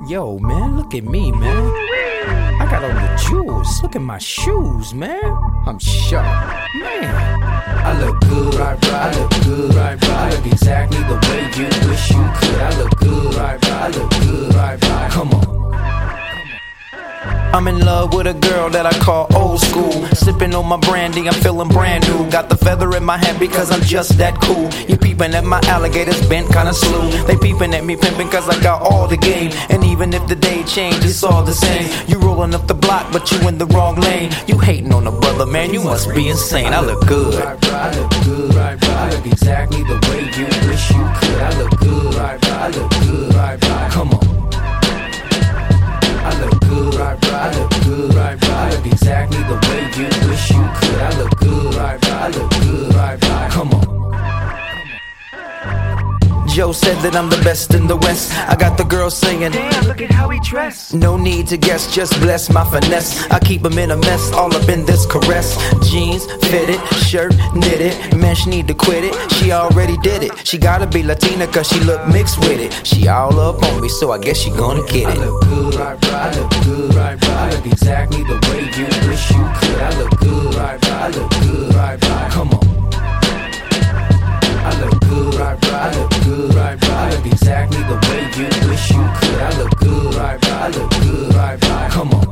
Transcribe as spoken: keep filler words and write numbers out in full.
Yo, man, look at me, man. I got all the jewels. Look at my shoes, man. I'm sharp, man. I look good, right, right. I look good, right, right. I look exactly the way you wish you could. I look good, right, right. I look good, right, right. Come on. I'm in love with a girl that I call old school. Sipping on my brandy, I'm feeling brand new. Got the feather in my hat because I'm just that cool. You peeping at my alligators bent kinda slew. They peeping at me pimping cause I got all the game. And even if the day changed, it's all the same. You rolling up the block but you in the wrong lane. You hating on a brother, man, you must be insane. I look good, I look good, I look exactly the way you wish you could. I look good, I look good, come on. I look good, I look good, I look exactly the way you wish you could. I look good, I look good, come on. Joe said that I'm the best in the West. I got the girl singing, damn, look at how he dressed. No need to guess, just bless my finesse. I keep him in a mess, all up in this caress. Jeans, fitted, shirt, knitted. Man, she need to quit it, she already did it. She gotta be Latina cause she look mixed with it. She all up on me, so I guess she gonna get it. I look good, I look good, I look exactly the way you wish you could. I look good, I look good, come on. I look good, I look good, I look exactly the way you wish you could. I look good, I look good, come on.